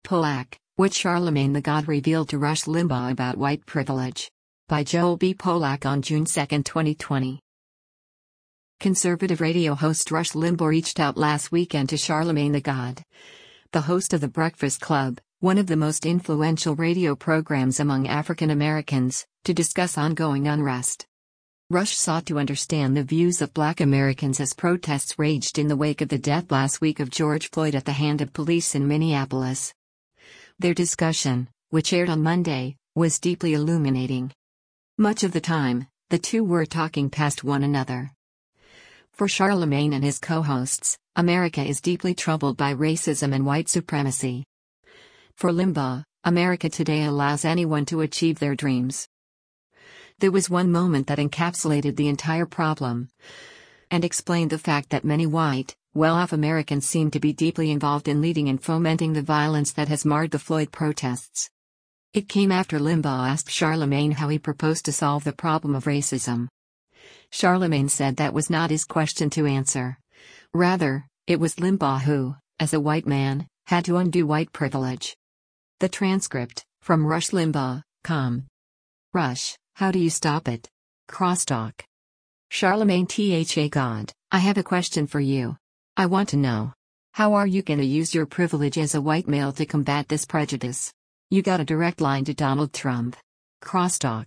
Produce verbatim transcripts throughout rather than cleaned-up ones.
Polak, What Charlemagne the God Revealed to Rush Limbaugh About White Privilege. By Joel B. Polak on June second, twenty twenty. Conservative radio host Rush Limbaugh reached out last weekend to Charlemagne the God, the host of The Breakfast Club, one of the most influential radio programs among African Americans, to discuss ongoing unrest. Rush sought to understand the views of Black Americans as protests raged in the wake of the death last week of George Floyd at the hand of police in Minneapolis. Their discussion, which aired on Monday, was deeply illuminating. Much of the time, the two were talking past one another. For Charlemagne and his co-hosts, America is deeply troubled by racism and white supremacy. For Limbaugh, America today allows anyone to achieve their dreams. There was one moment that encapsulated the entire problem and explained the fact that many white, well-off Americans seem to be deeply involved in leading and fomenting the violence that has marred the Floyd protests. It came after Limbaugh asked Charlemagne how he proposed to solve the problem of racism. Charlemagne said that was not his question to answer. Rather, it was Limbaugh who, as a white man, had to undo white privilege. The transcript, from Rush Limbaugh, com. Rush, how do you stop it? Crosstalk. Charlemagne the God, I have a question for you. I want to know. How are you gonna use your privilege as a white male to combat this prejudice? You got a direct line to Donald Trump. Crosstalk.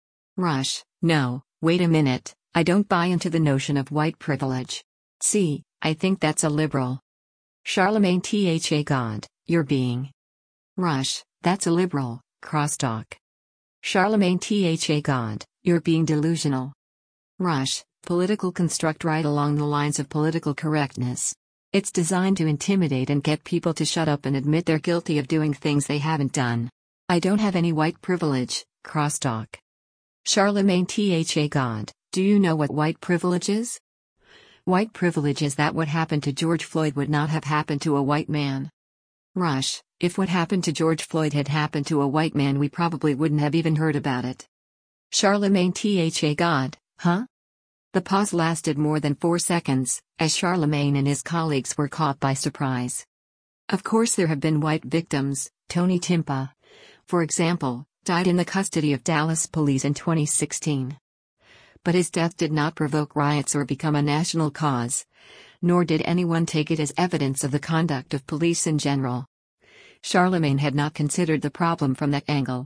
Rush, no, wait a minute, I don't buy into the notion of white privilege. See, I think that's a liberal. Charlemagne the God, you're being. Rush, that's a liberal. Crosstalk. Charlemagne the God, you're being delusional. Rush, political construct right along the lines of political correctness. It's designed to intimidate and get people to shut up and admit they're guilty of doing things they haven't done. I don't have any white privilege. Crosstalk. Charlemagne the God, do you know what white privilege is? White privilege is that what happened to George Floyd would not have happened to a white man. Rush, if what happened to George Floyd had happened to a white man, we probably wouldn't have even heard about it. Charlemagne the God, huh? The pause lasted more than four seconds, as Charlemagne and his colleagues were caught by surprise. Of course, there have been white victims. Tony Timpa, for example, died in the custody of Dallas police in twenty sixteen. But his death did not provoke riots or become a national cause, nor did anyone take it as evidence of the conduct of police in general. Charlemagne had not considered the problem from that angle.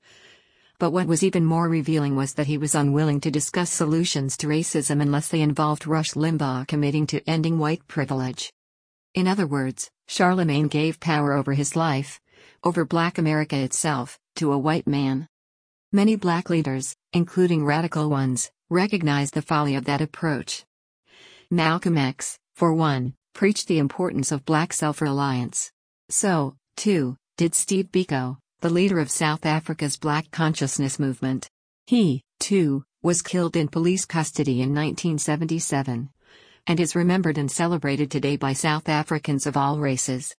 But what was even more revealing was that he was unwilling to discuss solutions to racism unless they involved Rush Limbaugh committing to ending white privilege. In other words, Charlemagne gave power over his life, over Black America itself, to a white man. Many Black leaders, including radical ones, recognized the folly of that approach. Malcolm X, for one, preached the importance of Black self-reliance. So, too, did Steve Biko, the leader of South Africa's Black consciousness movement. He, too, was killed in police custody in nineteen seventy-seven, and is remembered and celebrated today by South Africans of all races.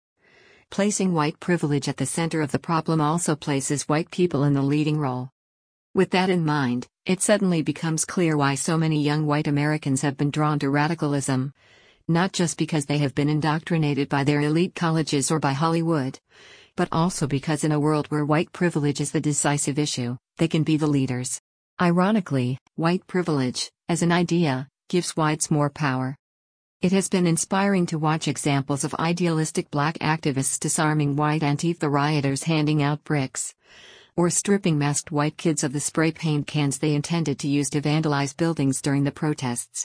Placing white privilege at the center of the problem also places white people in the leading role. With that in mind, it suddenly becomes clear why so many young white Americans have been drawn to radicalism, not just because they have been indoctrinated by their elite colleges or by Hollywood, but also because in a world where white privilege is the decisive issue, they can be the leaders. Ironically, white privilege, as an idea, gives whites more power. It has been inspiring to watch examples of idealistic Black activists disarming white Antifa rioters handing out bricks, or stripping masked white kids of the spray paint cans they intended to use to vandalize buildings during the protests.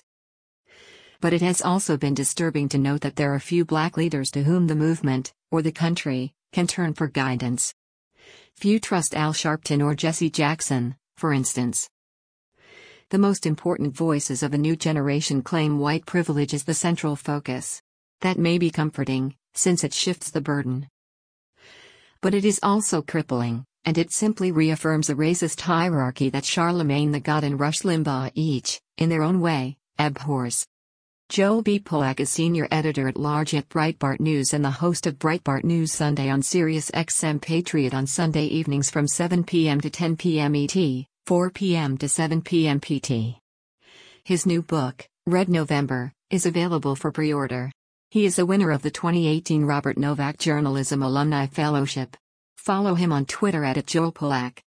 But it has also been disturbing to note that there are few Black leaders to whom the movement, or the country, can turn for guidance. Few trust Al Sharpton or Jesse Jackson, for instance. The most important voices of a new generation claim white privilege is the central focus. That may be comforting, since it shifts the burden. But it is also crippling, and it simply reaffirms a racist hierarchy that Charlemagne the God and Rush Limbaugh each, in their own way, abhors. Joel B. Polak is senior editor-at-large at Breitbart News and the host of Breitbart News Sunday on Sirius X M Patriot on Sunday evenings from seven p m to ten p m E T, four p m to seven p m P T. His new book, Red November, is available for pre-order. He is a winner of the twenty eighteen Robert Novak Journalism Alumni Fellowship. Follow him on Twitter at, at Joel Polak.